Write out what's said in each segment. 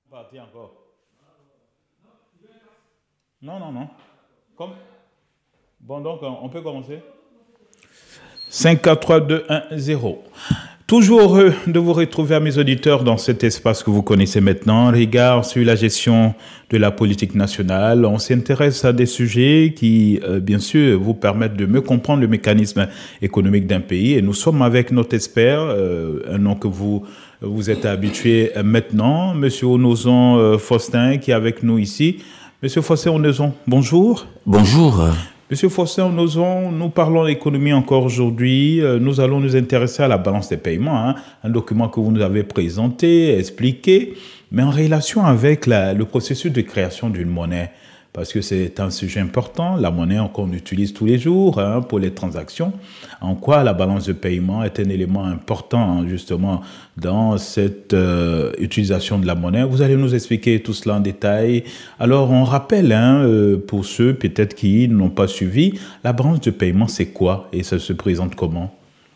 Parti encore. Non, non, non. Comme... Bon, donc, on peut commencer. 5, 4, 3, 2, 1, 0. Toujours heureux de vous retrouver à mes auditeurs dans cet espace que vous connaissez maintenant. Regard sur la gestion de la politique nationale. On s'intéresse à des sujets qui, bien sûr, vous permettent de mieux comprendre le mécanisme économique d'un pays. Et nous sommes avec notre expert, un nom que vous êtes habitué maintenant, Monsieur Onozon Faustin, qui est avec nous ici. Monsieur Faustin Onozon, bonjour. Bonjour. Monsieur Faustin Onozon, nous parlons d'économie encore aujourd'hui. Nous allons nous intéresser à la balance des paiements, un document que vous nous avez présenté, expliqué, mais en relation avec le processus de création d'une monnaie, parce que c'est un sujet important, la monnaie qu'on utilise tous les jours pour les transactions. En quoi la balance de paiement est un élément important justement dans cette utilisation de la monnaie. Vous allez nous expliquer tout cela en détail. Alors on rappelle, pour ceux peut-être qui n'ont pas suivi, la balance de paiement c'est quoi et ça se présente comment?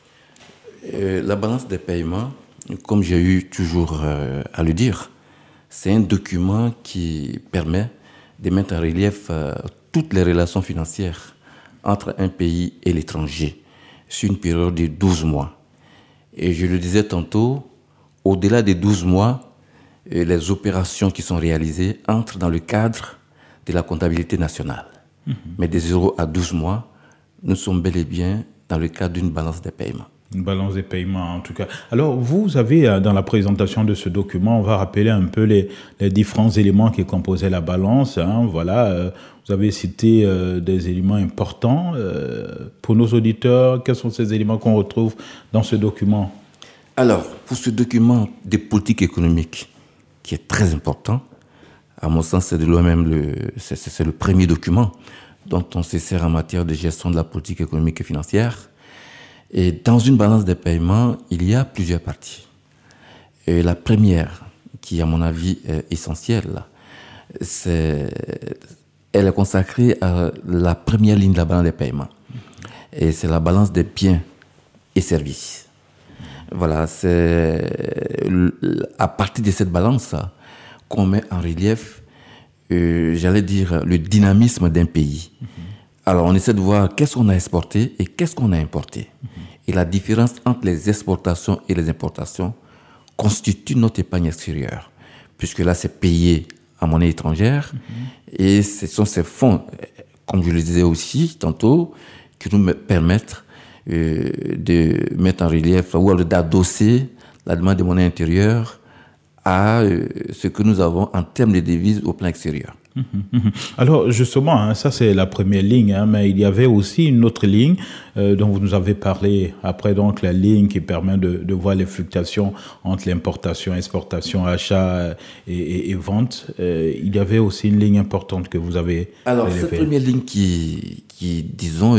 La balance des paiements, comme j'ai eu toujours à le dire, c'est un document qui permet de mettre en relief toutes les relations financières entre un pays et l'étranger sur une période de 12 mois. Et je le disais tantôt, au-delà des 12 mois, les opérations qui sont réalisées entrent dans le cadre de la comptabilité nationale. Mais de 0 à 12 mois, nous sommes bel et bien dans le cadre d'une balance des paiements. Une balance des paiements, en tout cas. Alors, vous avez, dans la présentation de ce document, on va rappeler un peu les différents éléments qui composaient la balance. Voilà, vous avez cité des éléments importants. Pour nos auditeurs, quels sont ces éléments qu'on retrouve dans ce document? Alors, pour ce document de politique économique, qui est très important, à mon sens, c'est de loin-même c'est le premier document dont on se sert en matière de gestion de la politique économique et financière. Et dans une balance des paiements, il y a plusieurs parties. Et la première, qui à mon avis est essentielle, elle est consacrée à la première ligne de la balance des paiements. Et c'est la balance des biens et services. Voilà, c'est à partir de cette balance qu'on met en relief, j'allais dire, le dynamisme d'un pays. Alors, on essaie de voir qu'est-ce qu'on a exporté et qu'est-ce qu'on a importé. Et la différence entre les exportations et les importations constitue notre épargne extérieure, puisque là, c'est payé en monnaie étrangère. Et ce sont ces fonds, comme je le disais aussi tantôt, qui nous permettent de mettre en relief ou d'adosser la demande de monnaie intérieure à ce que nous avons en termes de devises au plan extérieur. Alors justement, ça c'est la première ligne, mais il y avait aussi une autre ligne dont vous nous avez parlé après, donc la ligne qui permet de voir les fluctuations entre l'importation, exportation, achat et vente. Il y avait aussi une ligne importante que vous avez Alors relevée. cette première ligne qui disons,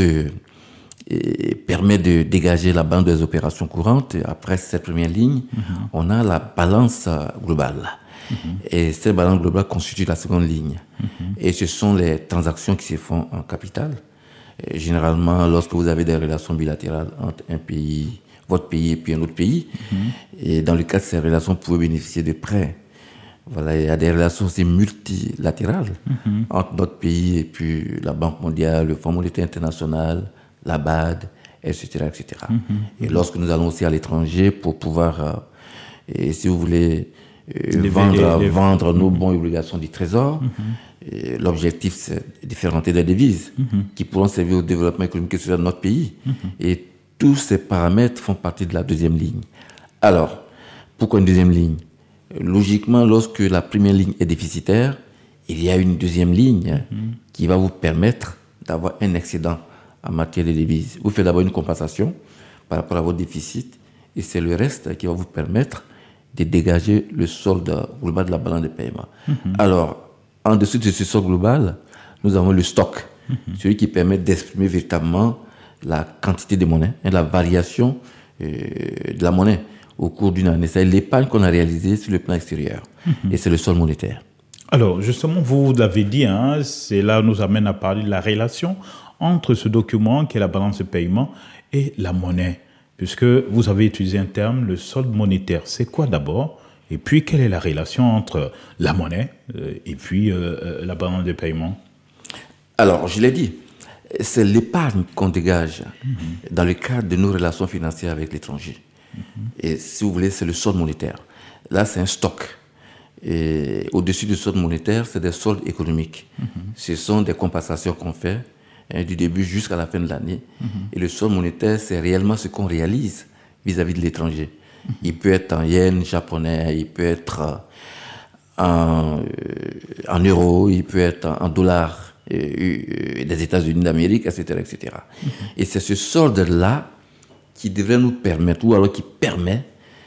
permet de dégager la balance des opérations courantes. Et après cette première ligne, on a la balance globale. Et cette balance globale constitue la seconde ligne. Et ce sont les transactions qui se font en capital. Et généralement, lorsque vous avez des relations bilatérales entre un pays, votre pays et puis un autre pays, et dans le cas de ces relations, vous pouvez bénéficier de prêts. Voilà, il y a des relations aussi multilatérales entre notre pays et puis la Banque mondiale, le Fonds monétaire international, la BAD, etc. etc. Et lorsque nous allons aussi à l'étranger pour pouvoir, et si vous voulez, vendre nos bons et obligations du Trésor. L'objectif, c'est de faire rentrer des devises qui pourront servir au développement économique et social de notre pays. Et tous ces paramètres font partie de la deuxième ligne. Alors, pourquoi une deuxième ligne? Logiquement, lorsque la première ligne est déficitaire, il y a une deuxième ligne qui va vous permettre d'avoir un excédent en matière de devises. Vous faites d'abord une compensation par rapport à votre déficit et c'est le reste qui va vous permettre de dégager le solde global de la balance de paiement. Alors, en dessous de ce solde global, nous avons le stock, celui qui permet d'exprimer véritablement la quantité de monnaie et la variation de la monnaie au cours d'une année. C'est l'épargne qu'on a réalisée sur le plan extérieur. Et c'est le solde monétaire. Alors, justement, vous l'avez dit, c'est là nous amène à parler de la relation entre ce document qui est la balance de paiement et la monnaie. Puisque vous avez utilisé un terme, le solde monétaire. C'est quoi d'abord Et puis, quelle est la relation entre la monnaie et puis la balance de paiement? Alors, je l'ai dit, c'est l'épargne qu'on dégage dans le cadre de nos relations financières avec l'étranger. Et si vous voulez, c'est le solde monétaire. Là, c'est un stock. Et au-dessus du solde monétaire, c'est des soldes économiques. Ce sont des compensations qu'on fait du début jusqu'à la fin de l'année. Et le solde monétaire, c'est réellement ce qu'on réalise vis-à-vis de l'étranger. Il peut être en yens japonais, il peut être en euros, il peut être en dollars des États-Unis d'Amérique, etc., etc. Et c'est ce solde-là qui devrait nous permettre, ou alors qui permet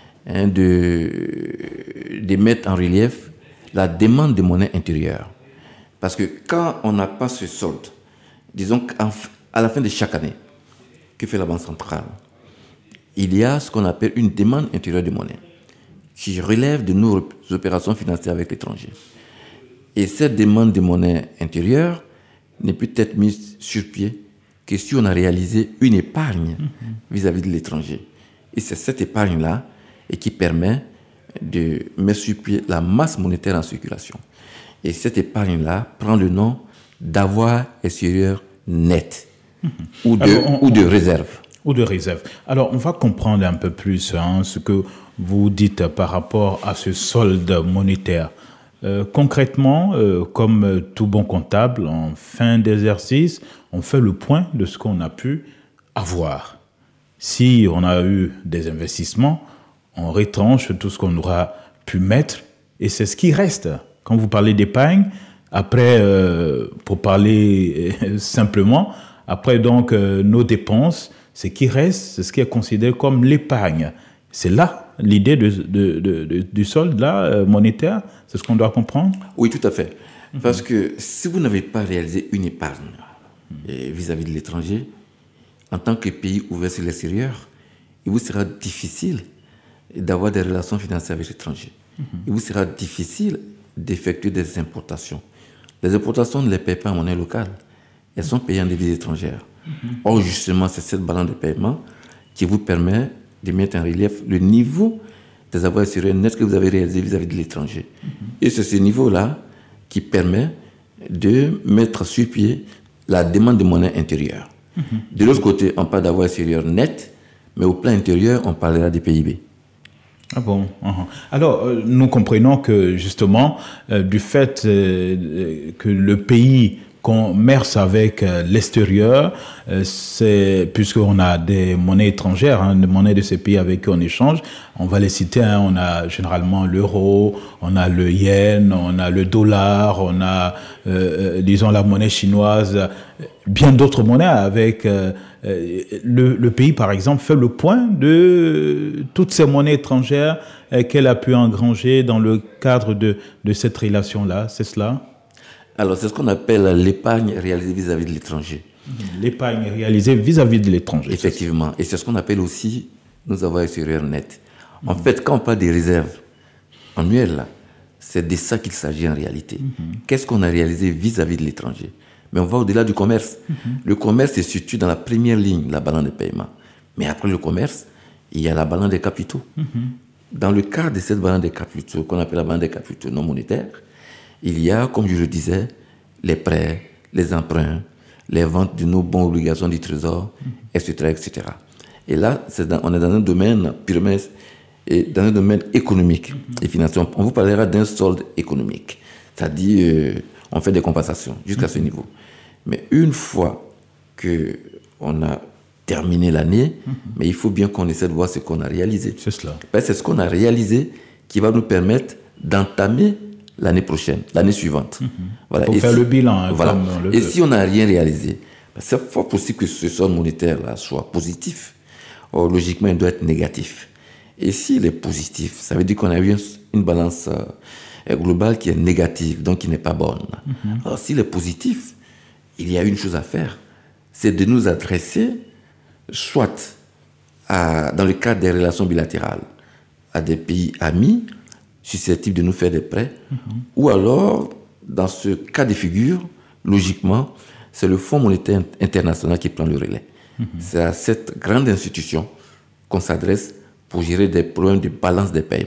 de mettre en relief la demande de monnaie intérieure. Parce que quand on n'a pas ce solde, disons qu'à la fin de chaque année, que fait la Banque centrale? Il y a ce qu'on appelle une demande intérieure de monnaie qui relève de nos opérations financières avec l'étranger. Et cette demande de monnaie intérieure ne peut être mise sur pied que si on a réalisé une épargne vis-à-vis de l'étranger. Et c'est cette épargne-là qui permet de mettre sur pied la masse monétaire en circulation. Et cette épargne-là prend le nom d'avoir extérieur net ou de réserve. Ou de réserve. Alors, on va comprendre un peu plus ce que vous dites par rapport à ce solde monétaire. Concrètement, comme tout bon comptable, en fin d'exercice, on fait le point de ce qu'on a pu avoir. Si on a eu des investissements, on retranche tout ce qu'on aura pu mettre et c'est ce qui reste. Quand vous parlez d'épargne, après, pour parler simplement, après donc nos dépenses, ce qui reste, c'est ce qui est considéré comme l'épargne. C'est là l'idée du solde là, monétaire, c'est ce qu'on doit comprendre? Oui, tout à fait. Parce que si vous n'avez pas réalisé une épargne vis-à-vis de l'étranger, en tant que pays ouvert sur l'extérieur, il vous sera difficile d'avoir des relations financières avec l'étranger. Il vous sera difficile d'effectuer des importations. Les importations ne les payent pas en monnaie locale. Elles sont payées en devises étrangères. Or, justement, c'est cette balance de paiement qui vous permet de mettre en relief le niveau des avoirs extérieurs nets que vous avez réalisé vis-à-vis de l'étranger. Et c'est ce niveau-là qui permet de mettre sur pied la demande de monnaie intérieure. De l'autre côté, on parle d'avoirs extérieurs nets, mais au plan intérieur, on parlera des PIB. Ah bon. Alors, nous comprenons que justement, du fait que le pays commerce avec l'extérieur, c'est puisqu'on a des monnaies étrangères, des monnaies de ces pays avec qui on échange, on va les citer, on a généralement l'euro, on a le yen, on a le dollar, on a, disons, la monnaie chinoise, bien d'autres monnaies avec... le pays, par exemple, fait le point de toutes ces monnaies étrangères qu'elle a pu engranger dans le cadre de cette relation-là, c'est cela? Alors, c'est ce qu'on appelle l'épargne réalisée vis-à-vis de l'étranger. L'épargne réalisée vis-à-vis de l'étranger. Effectivement. Et c'est ce qu'on appelle aussi nos avoirs extérieurs nets. En fait, quand on parle des réserves annuelles, là, c'est de ça qu'il s'agit en réalité. Qu'est-ce qu'on a réalisé vis-à-vis de l'étranger? Mais on va au-delà du commerce. Le commerce se situe dans la première ligne, la balance de paiement. Mais après le commerce, il y a la balance des capitaux. Dans le cadre de cette balance des capitaux, qu'on appelle la balance des capitaux non monétaires, il y a, comme je le disais, les prêts, les emprunts, les ventes de nos bons obligations du trésor, etc., etc. Et là, on est dans un domaine purement, dans un domaine économique et financier. On vous parlera d'un solde économique. C'est-à-dire, on fait des compensations jusqu'à ce niveau. Mais une fois qu'on a terminé l'année, mais il faut bien qu'on essaie de voir ce qu'on a réalisé. C'est cela. C'est ce qu'on a réalisé qui va nous permettre d'entamer l'année prochaine, l'année suivante. Voilà. Pour faire le bilan. Voilà. Et si on n'a rien réalisé, c'est fort possible que ce solde monétaire-là soit positif. Or, logiquement, il doit être négatif. Et s'il est positif, ça veut dire qu'on a eu une balance globale qui est négative, donc qui n'est pas bonne. Alors, s'il est positif, il y a une chose à faire, c'est de nous adresser soit dans le cadre des relations bilatérales à des pays amis susceptibles de nous faire des prêts, ou alors, dans ce cas de figure, logiquement, c'est le Fonds monétaire international qui prend le relais. C'est à cette grande institution qu'on s'adresse pour gérer des problèmes de balance des paiements.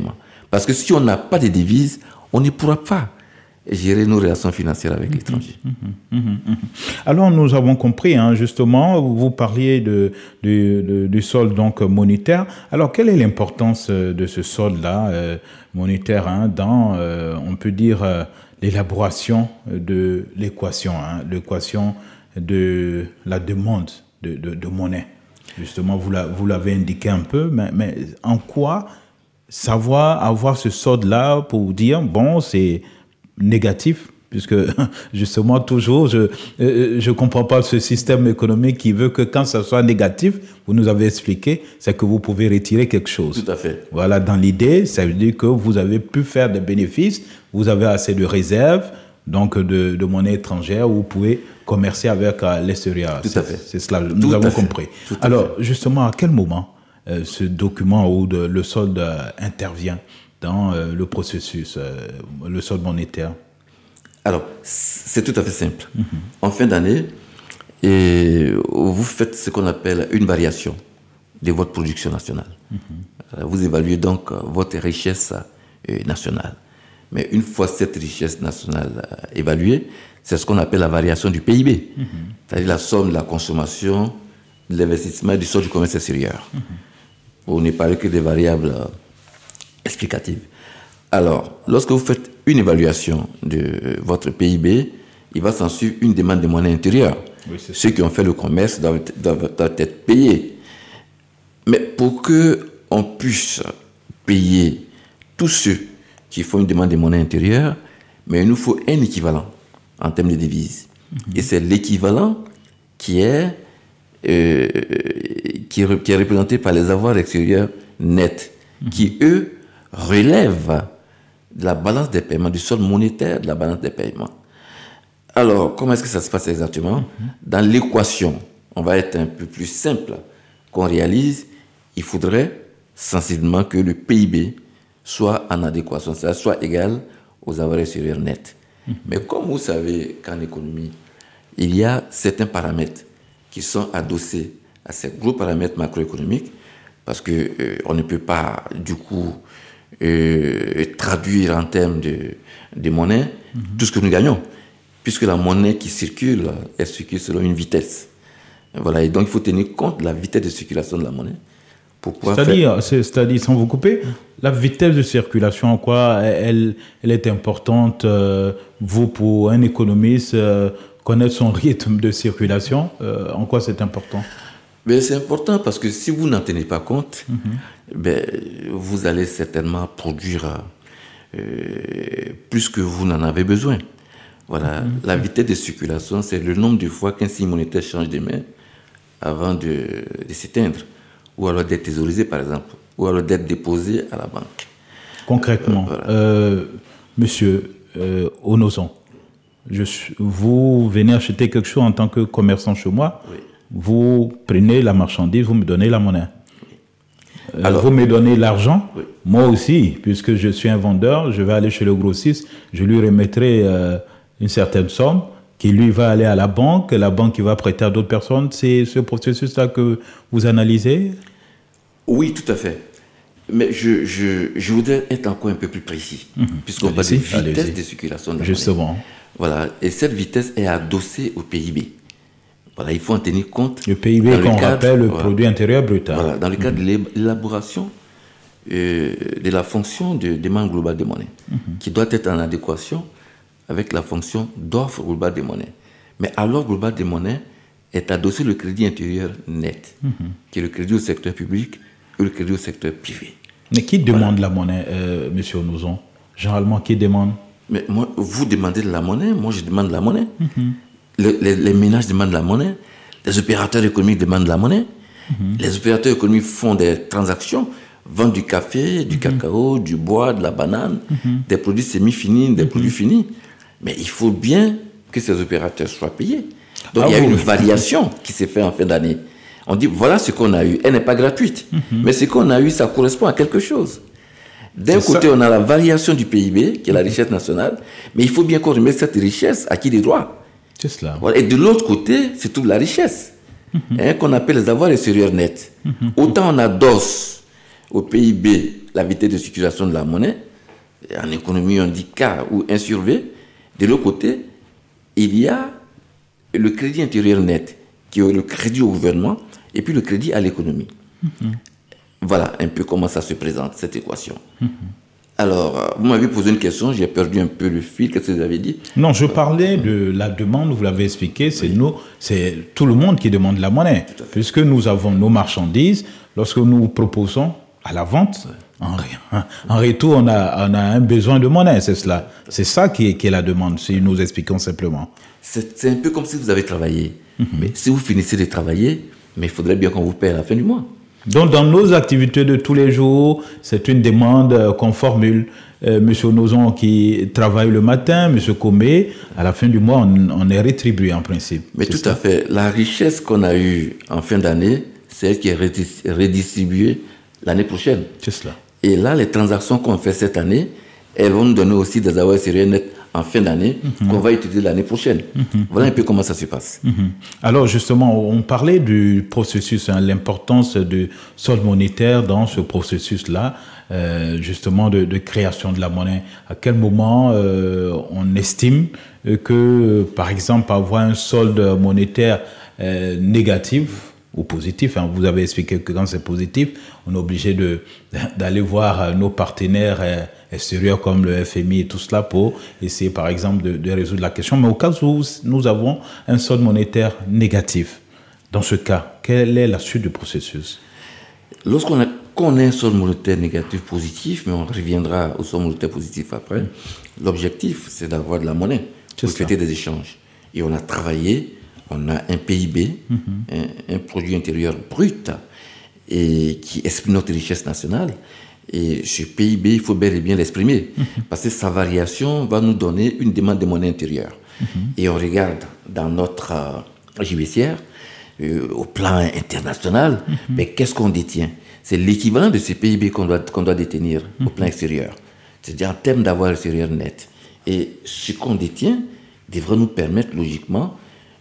Parce que si on n'a pas de devises, on ne pourra pas gérer nos relations financières avec l'étranger. Alors, nous avons compris, hein, justement, vous parliez du solde donc monétaire. Alors, quelle est l'importance de ce solde-là monétaire dans, on peut dire, l'élaboration de l'équation, l'équation de la demande de monnaie? Justement, vous l'avez indiqué un peu, mais en quoi savoir avoir ce solde-là pour dire, bon, c'est négatif, puisque justement toujours je comprends pas ce système économique qui veut que quand ça soit négatif, vous nous avez expliqué, c'est que vous pouvez retirer quelque chose. Tout à fait. Voilà, dans l'idée, ça veut dire que vous avez pu faire des bénéfices, vous avez assez de réserves, donc de monnaie étrangère, où vous pouvez commercer avec l'extérieur. Tout à fait. C'est cela, nous avons compris. Alors justement, à quel moment ce document ou le solde intervient dans le processus, le solde monétaire? Alors, c'est tout à fait simple. En fin d'année, vous faites ce qu'on appelle une variation de votre production nationale. Vous évaluez donc votre richesse nationale. Mais une fois cette richesse nationale évaluée, c'est ce qu'on appelle la variation du PIB. C'est-à-dire la somme de la consommation, de l'investissement et du solde du commerce extérieur. Pour ne parler que des variables explicatives. Alors, lorsque vous faites une évaluation de votre PIB, il va s'en suivre une demande de monnaie intérieure. Oui, ceux qui ont fait le commerce doivent être payés. Mais pour qu'on puisse payer tous ceux qui font une demande de monnaie intérieure, mais il nous faut un équivalent en termes de devises. Et c'est l'équivalent qui est représenté par les avoirs extérieurs nets, qui, eux, relèvent de la balance des paiements, du solde monétaire de la balance des paiements. Alors, comment est-ce que ça se passe exactement? Dans l'équation, on va être un peu plus simple, qu'on réalise, il faudrait sensiblement que le PIB soit en adéquation, ça soit égal aux avoirs extérieurs nets. Mais comme vous savez qu'en économie, il y a certains paramètres qui sont adossés à ces gros paramètres macroéconomiques, parce qu'on ne peut pas, du coup, traduire en termes de monnaie tout ce que nous gagnons, puisque la monnaie qui circule, elle circule selon une vitesse. Voilà, et donc il faut tenir compte de la vitesse de circulation de la monnaie. C'est-à-dire, sans vous couper, la vitesse de circulation, en quoi elle est importante, vous, pour un économiste, connaître son rythme de circulation, en quoi c'est important? Mais c'est important parce que si vous n'en tenez pas compte, vous allez certainement produire plus que vous n'en avez besoin. Voilà, la vitesse de circulation, c'est le nombre de fois qu'un signe monétaire change de main avant de s'éteindre, ou alors d'être thésaurisé, par exemple, ou alors d'être déposé à la banque. Concrètement, monsieur Onozon, vous venez acheter quelque chose en tant que commerçant chez moi, oui. Vous prenez la marchandise, vous me donnez la monnaie. Oui. Alors, vous me donnez l'argent, oui. Moi aussi, puisque je suis un vendeur, je vais aller chez le grossiste, je lui remettrai une certaine somme qui lui va aller à la banque qui va prêter à d'autres personnes. C'est ce processus-là que vous analysez? Oui, tout à fait. Mais je voudrais être encore un peu plus précis, puisqu'on parle de vitesse de circulation de la justement. Monnaie. Voilà, et cette vitesse est adossée au PIB. Voilà, il faut en tenir compte. Le PIB, qu'on rappelle, le produit intérieur brut. Voilà, dans le cadre de l'élaboration de la fonction de demande globale de monnaie, qui doit être en adéquation avec la fonction d'offre globale de monnaie. Mais à l'offre globale de monnaie est adossé le crédit intérieur net, qui est le crédit au secteur public et le crédit au secteur privé. Mais qui demande la monnaie, monsieur Onozon? Généralement, qui demande? Mais moi, vous demandez de la monnaie, moi je demande de la monnaie. Les ménages demandent de la monnaie, les opérateurs économiques demandent de la monnaie, les opérateurs économiques font des transactions, vendent du café, du cacao, du bois, de la banane, des produits semi-finis, des produits finis. Mais il faut bien que ces opérateurs soient payés. Donc il y a une variation qui s'est faite en fin d'année. On dit, voilà ce qu'on a eu. Elle n'est pas gratuite. Mais ce qu'on a eu, ça correspond à quelque chose. D'un côté, on a la variation du PIB, qui est la richesse nationale, mais il faut bien qu'on remette cette richesse à qui des droits. C'est cela. Voilà. Et de l'autre côté, c'est toute la richesse, qu'on appelle les avoirs extérieurs nets. Autant on adosse au PIB, la vitesse de circulation de la monnaie. En économie, on dit K ou 1 sur V. De l'autre côté, il y a le crédit intérieur net, qui est le crédit au gouvernement, et puis le crédit à l'économie. Voilà un peu comment ça se présente, cette équation. Alors, vous m'avez posé une question, j'ai perdu un peu le fil, qu'est-ce que vous avez dit? Non, je parlais de la demande, vous l'avez expliqué, c'est nous, c'est tout le monde qui demande la monnaie. Puisque nous avons nos marchandises, lorsque nous proposons à la vente, en retour, on a un besoin de monnaie, c'est cela. C'est ça qui est la demande, si nous expliquons simplement. C'est un peu comme si vous avez travaillé. Mais si vous finissez de travailler, mais il faudrait bien qu'on vous paie à la fin du mois. Donc, dans nos activités de tous les jours, c'est une demande qu'on formule. Monsieur Nozon qui travaille le matin, Monsieur Comé, à la fin du mois, on est rétribué en principe. Mais tout à fait. La richesse qu'on a eue en fin d'année, c'est elle qui est redistribuée l'année prochaine. C'est cela. Et là, les transactions qu'on fait cette année, elles vont nous donner aussi des avoirs sérieux nets en fin d'année qu'on va utiliser l'année prochaine. Voilà un peu comment ça se passe. Alors justement, on parlait du processus, l'importance du solde monétaire dans ce processus-là, justement de création de la monnaie. À quel moment on estime que, par exemple, avoir un solde monétaire négatif ou positif, vous avez expliqué que quand c'est positif, on est obligé d'aller voir nos partenaires extérieurs comme le FMI et tout cela pour essayer par exemple de résoudre la question. Mais au cas où nous avons un solde monétaire négatif, dans ce cas, quelle est la suite du processus? Lorsqu'on a un solde monétaire négatif positif, mais on reviendra au solde monétaire positif après, l'objectif c'est d'avoir de la monnaie pour effectuer des échanges. Et on a travaillé, on a un PIB, un produit intérieur brut, et qui exprime notre richesse nationale. Et ce PIB, il faut bel et bien l'exprimer, parce que sa variation va nous donner une demande de monnaie intérieure. Et on regarde dans notre judiciaire, au plan international, mais qu'est-ce qu'on détient? C'est l'équivalent de ce PIB qu'on doit détenir au plan extérieur, c'est-à-dire en termes d'avoir extérieur net. Et ce qu'on détient devrait nous permettre logiquement,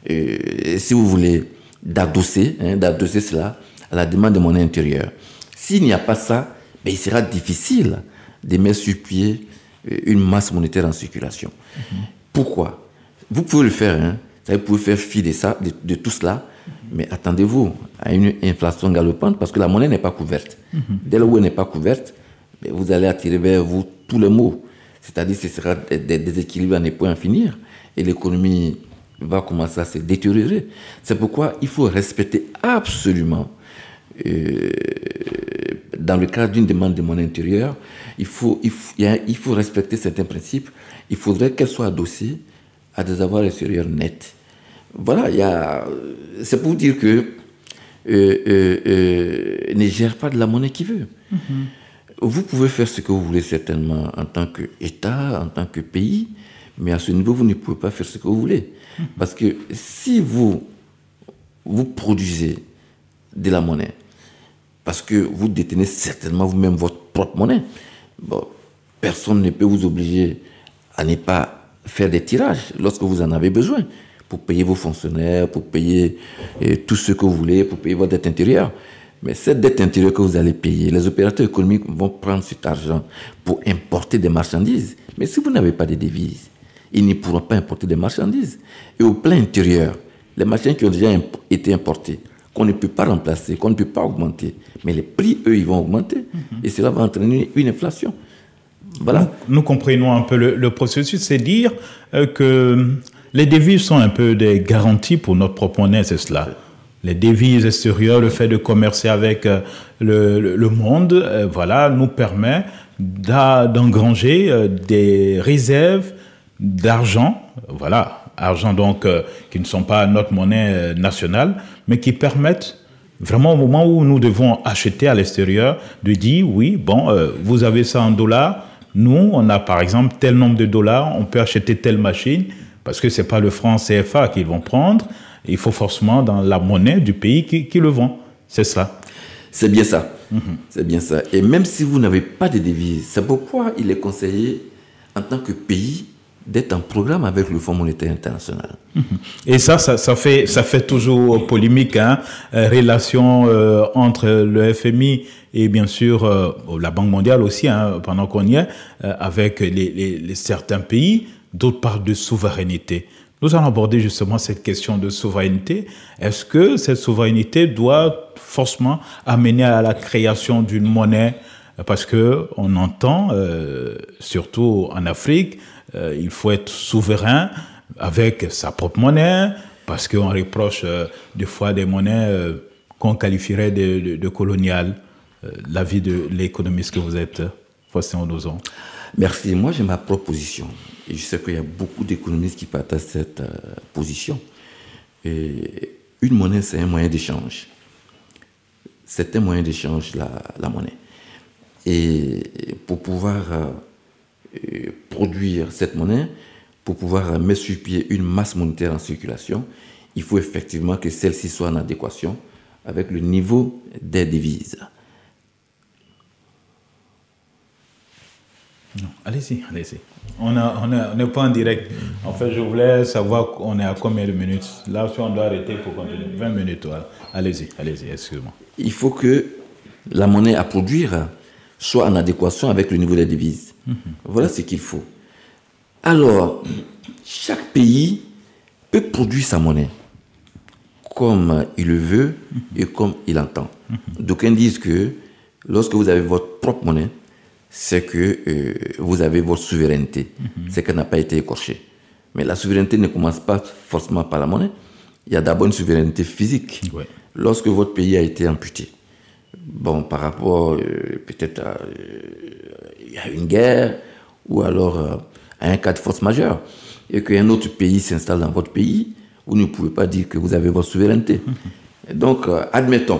si vous voulez, d'adosser cela à la demande de monnaie intérieure. S'il n'y a pas ça, ben, il sera difficile de mettre sur pied une masse monétaire en circulation. Pourquoi? Vous pouvez le faire, vous pouvez faire fi de tout cela, mais attendez-vous à une inflation galopante parce que la monnaie n'est pas couverte. Dès lors où elle n'est pas couverte, ben, vous allez attirer vers vous tous les maux. C'est-à-dire que ce sera des déséquilibres à ne point en finir et l'économie va commencer à se détériorer. C'est pourquoi il faut respecter absolument, dans le cadre d'une demande de monnaie intérieure, il faut respecter certains principes. Il faudrait qu'elle soit adossée à des avoirs extérieurs nets. Voilà, c'est pour dire que ne gère pas de la monnaie qu'il veut. Vous pouvez faire ce que vous voulez certainement en tant qu'État, en tant que pays, mais à ce niveau, vous ne pouvez pas faire ce que vous voulez. Parce que si vous produisez de la monnaie, parce que vous détenez certainement vous-même votre propre monnaie, bon, personne ne peut vous obliger à ne pas faire des tirages lorsque vous en avez besoin, pour payer vos fonctionnaires, pour payer tout ce que vous voulez, pour payer votre dette intérieure. Mais cette dette intérieure que vous allez payer, les opérateurs économiques vont prendre cet argent pour importer des marchandises. Mais si vous n'avez pas de devises, ils ne pourront pas importer des marchandises. Et au plan intérieur, les marchandises qui ont déjà été importées, qu'on ne peut pas remplacer, qu'on ne peut pas augmenter, mais les prix, eux, ils vont augmenter. Et cela va entraîner une inflation. Voilà. Nous comprenons un peu le processus, c'est dire que les devises sont un peu des garanties pour notre propre monnaie, c'est cela. Les devises extérieures, le fait de commercer avec le monde, voilà, nous permet d'engranger des réserves d'argent, voilà, argent donc qui ne sont pas notre monnaie nationale, mais qui permettent vraiment au moment où nous devons acheter à l'extérieur, de dire oui, bon, vous avez ça en dollars, nous, on a par exemple tel nombre de dollars, on peut acheter telle machine, parce que ce n'est pas le franc CFA qu'ils vont prendre, il faut forcément dans la monnaie du pays qui le vend. C'est ça. C'est bien ça. C'est bien ça. Et même si vous n'avez pas de devises, c'est pourquoi il est conseillé, en tant que pays, d'être en programme avec le Fonds monétaire international. Et ça fait toujours polémique, hein, relation entre le FMI et bien sûr la Banque mondiale aussi, hein, pendant qu'on y est, avec certains pays. D'autres parlent de souveraineté. Nous allons aborder justement cette question de souveraineté. Est-ce que cette souveraineté doit forcément amener à la création d'une monnaie? Parce qu'on entend, surtout en Afrique, il faut être souverain avec sa propre monnaie, parce qu'on reproche des fois des monnaies qu'on qualifierait de coloniales. L'avis de l'économiste que vous êtes, Faustin Onozon. Merci. Moi, j'ai ma propre position. Et je sais qu'il y a beaucoup d'économistes qui partagent cette position. Et une monnaie, c'est un moyen d'échange. C'est un moyen d'échange, la monnaie. Et pour pouvoir produire cette monnaie, pour pouvoir mettre sur pied une masse monétaire en circulation, il faut effectivement que celle-ci soit en adéquation avec le niveau des devises. Non, allez-y. On n'est pas en direct. En fait, je voulais savoir on est à combien de minutes. Là, si on doit arrêter pour continuer. 20 minutes, voilà. Allez-y, excusez-moi. Il faut que la monnaie à produire soit en adéquation avec le niveau des devises. Voilà ce qu'il faut. Alors, chaque pays peut produire sa monnaie comme il le veut et comme il entend. D'aucuns disent que lorsque vous avez votre propre monnaie, c'est que vous avez votre souveraineté. C'est qu'elle n'a pas été écorchée. Mais la souveraineté ne commence pas forcément par la monnaie. Il y a d'abord une souveraineté physique. Ouais. Lorsque votre pays a été amputé, bon, par rapport peut-être à une guerre ou alors à un cas de force majeure, et qu'un autre pays s'installe dans votre pays, vous ne pouvez pas dire que vous avez votre souveraineté. Donc, admettons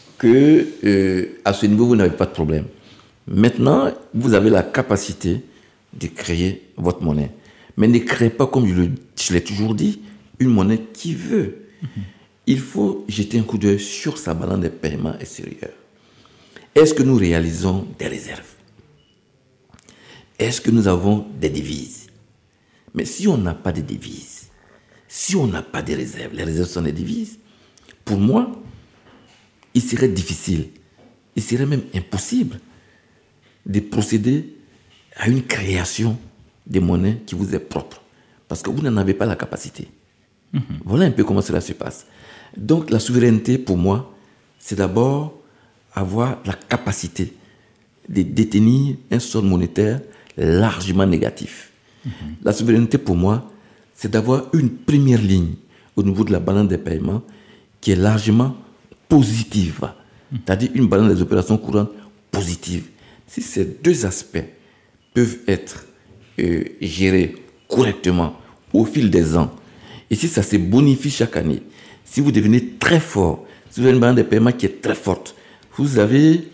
que à ce niveau, vous n'avez pas de problème. Maintenant, vous avez la capacité de créer votre monnaie. Mais ne créez pas, comme je l'ai toujours dit, une monnaie qui veut. Il faut jeter un coup d'œil sur sa balance de paiement extérieur. Est-ce que nous réalisons des réserves? Est-ce que nous avons des devises? Mais si on n'a pas de devises, si on n'a pas de réserves, les réserves sont des devises, pour moi, il serait difficile, il serait même impossible de procéder à une création de monnaie qui vous est propre. Parce que vous n'en avez pas la capacité. Voilà un peu comment cela se passe. Donc la souveraineté, pour moi, c'est d'abord avoir la capacité de détenir un solde monétaire largement négatif. La souveraineté, pour moi, c'est d'avoir une première ligne au niveau de la balance des paiements qui est largement positive. C'est-à-dire une balance des opérations courantes positive. Si ces deux aspects peuvent être gérés correctement au fil des ans, et si ça se bonifie chaque année, si vous devenez très fort, si vous avez une balance de paiement qui est très forte, vous avez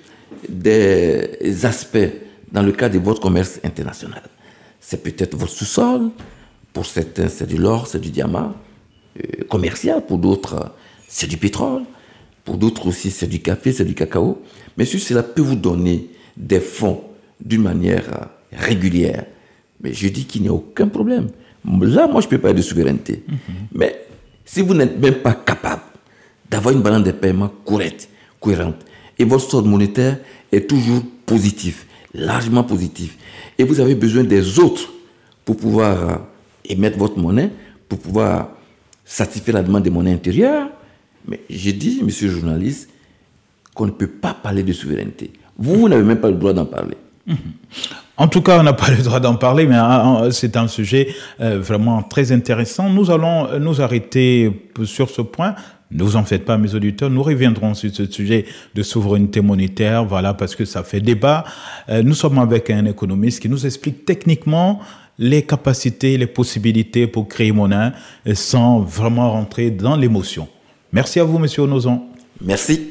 des aspects dans le cadre de votre commerce international. C'est peut-être votre sous-sol, pour certains c'est de l'or, c'est du diamant, commercial, pour d'autres c'est du pétrole, pour d'autres aussi c'est du café, c'est du cacao. Mais si cela peut vous donner des fonds d'une manière régulière, mais je dis qu'il n'y a aucun problème. Là, moi, je ne peux pas être de souveraineté. Mais si vous n'êtes même pas capable d'avoir une balance de paiement correcte, cohérente, et votre solde monétaire est toujours positif, largement positif, et vous avez besoin des autres pour pouvoir émettre votre monnaie, pour pouvoir satisfaire la demande de monnaie intérieure, mais j'ai dit, monsieur le journaliste, qu'on ne peut pas parler de souveraineté. Vous n'avez même pas le droit d'en parler. En tout cas, on n'a pas le droit d'en parler, mais c'est un sujet vraiment très intéressant. Nous allons nous arrêter sur ce point. Ne vous en faites pas, mes auditeurs. Nous reviendrons sur ce sujet de souveraineté monétaire, voilà, parce que ça fait débat. Nous sommes avec un économiste qui nous explique techniquement les capacités, les possibilités pour créer monnaie sans vraiment rentrer dans l'émotion. Merci à vous, monsieur Onozon. Merci.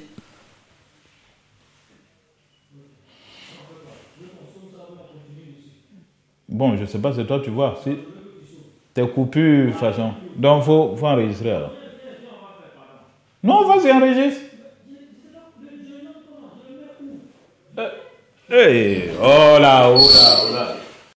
Bon, je ne sais pas, c'est toi, tu vois. Si t'es coupé, de toute façon. Donc, il faut enregistrer alors. Non, vas-y, enregistre. Oh là, oh là, oh là.